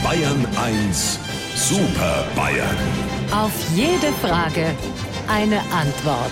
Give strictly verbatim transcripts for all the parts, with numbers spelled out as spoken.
Bayern eins Super Bayern. Auf jede Frage eine Antwort.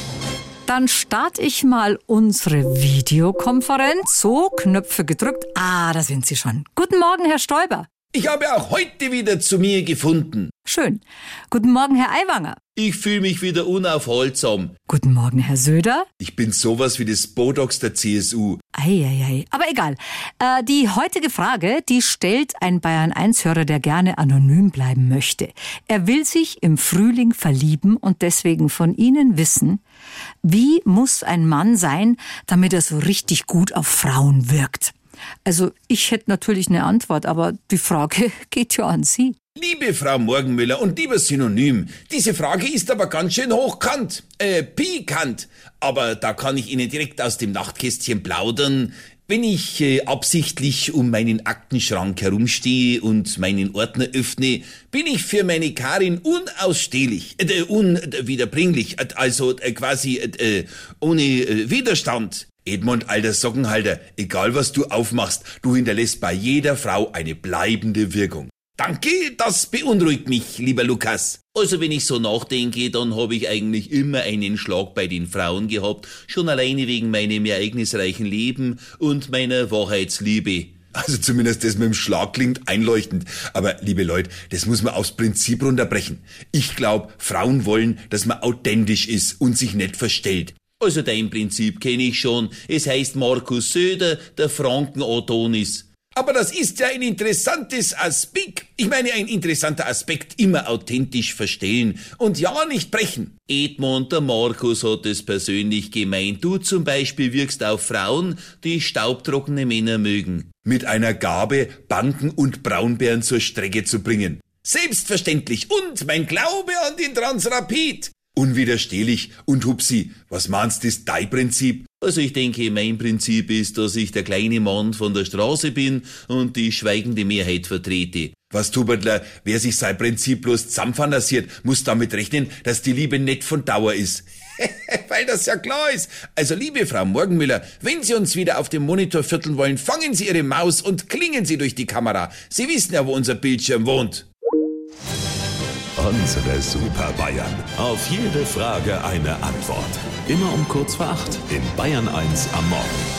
Dann starte ich mal unsere Videokonferenz. So, Knöpfe gedrückt. Ah, da sind Sie schon. Guten Morgen, Herr Stoiber. Ich habe auch heute wieder zu mir gefunden. Schön. Guten Morgen, Herr Aiwanger. Ich fühle mich wieder unaufhaltsam. Guten Morgen, Herr Söder. Ich bin sowas wie das Botox der C S U. Eieiei, aber egal. Äh, die heutige Frage, die stellt ein Bayern eins Hörer, der gerne anonym bleiben möchte. Er will sich im Frühling verlieben und deswegen von Ihnen wissen, wie muss ein Mann sein, damit er so richtig gut auf Frauen wirkt? Also ich hätte natürlich eine Antwort, aber die Frage geht ja an Sie. Liebe Frau Morgenmüller und lieber Synonym, diese Frage ist aber ganz schön hochkant, äh, pikant. Aber da kann ich Ihnen direkt aus dem Nachtkästchen plaudern. Wenn ich äh, absichtlich um meinen Aktenschrank herumstehe und meinen Ordner öffne, bin ich für meine Karin unausstehlich, äh, unwiederbringlich, äh, also äh, quasi äh, ohne äh, Widerstand. Edmund, alter Sockenhalter, egal was du aufmachst, du hinterlässt bei jeder Frau eine bleibende Wirkung. Danke, das beunruhigt mich, lieber Lukas. Also wenn ich so nachdenke, dann habe ich eigentlich immer einen Schlag bei den Frauen gehabt, schon alleine wegen meinem ereignisreichen Leben und meiner Wahrheitsliebe. Also zumindest das mit dem Schlag klingt einleuchtend. Aber liebe Leute, das muss man aufs Prinzip runterbrechen. Ich glaube, Frauen wollen, dass man authentisch ist und sich nicht verstellt. Also dein Prinzip kenne ich schon. Es heißt Markus Söder, der Franken-Adonis. Aber das ist ja ein interessantes Aspekt. Ich meine, ein interessanter Aspekt, immer authentisch verstellen und ja nicht brechen. Edmund, der Markus hat es persönlich gemeint. Du zum Beispiel wirkst auf Frauen, die staubtrockene Männer mögen. Mit einer Gabe, Banken und Braunbären zur Strecke zu bringen. Selbstverständlich. Und mein Glaube an den Transrapid. Unwiderstehlich. Und Hupsi, was meinst du, ist dein Prinzip? Also ich denke, mein Prinzip ist, dass ich der kleine Mann von der Straße bin und die schweigende Mehrheit vertrete. Was, Tubertler, wer sich sein Prinzip bloß zusammenfantasiert, muss damit rechnen, dass die Liebe nicht von Dauer ist. Weil das ja klar ist. Also liebe Frau Morgenmüller, wenn Sie uns wieder auf dem Monitor vierteln wollen, fangen Sie Ihre Maus und klingen Sie durch die Kamera. Sie wissen ja, wo unser Bildschirm wohnt. Unsere Super Bayern. Auf jede Frage eine Antwort. Immer um kurz vor acht in Bayern eins am Morgen.